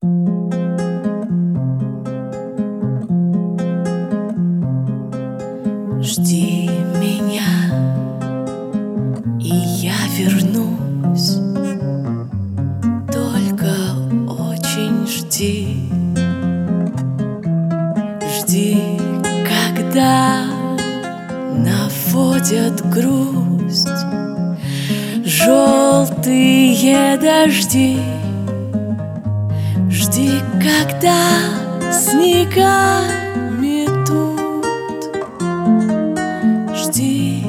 Жди меня, и я вернусь. Только очень жди. Жди, когда наводят грусть желтые дожди. Жди, когда снега метут. Жди,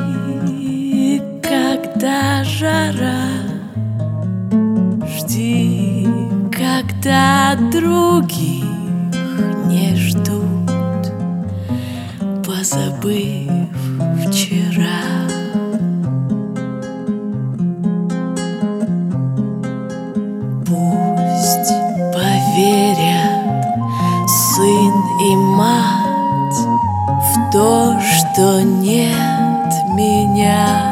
когда жара. Жди, когда других не ждут, позабыв вчера. Пусть поверят сын и мать в то, что нет меня.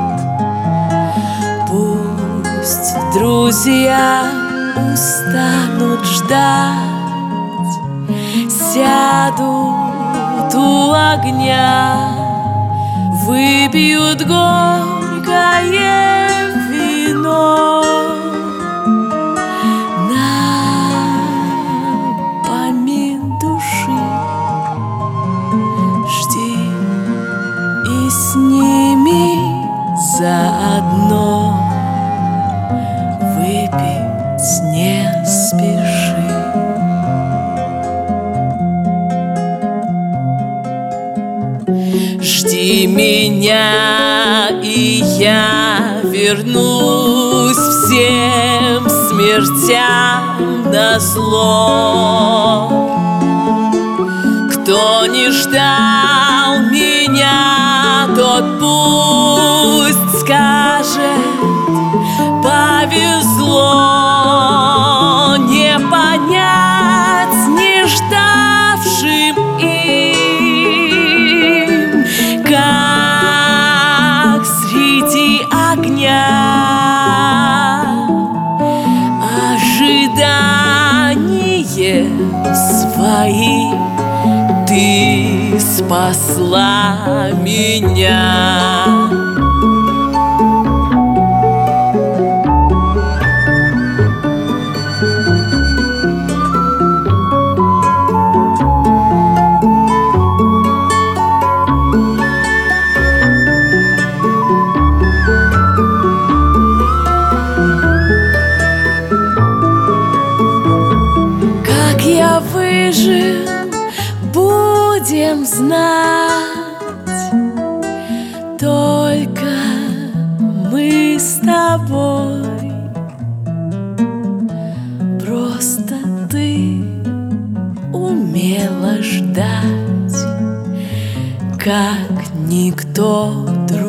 Пусть друзья устанут ждать, сядут у огня, выпьют горькое вино. Напомин души. Жди и сними заодно. Выпить не спеши. Жди меня, и я вернусь всем смертям назло. Кто не ждал меня, тот пусть скажет: повезло. Не понять не ждавшим им, как среди огня ожидание своим ты спасла меня. Как я выжил, будем знать. Только мы с тобой. Просто ты умела ждать, как никто другой.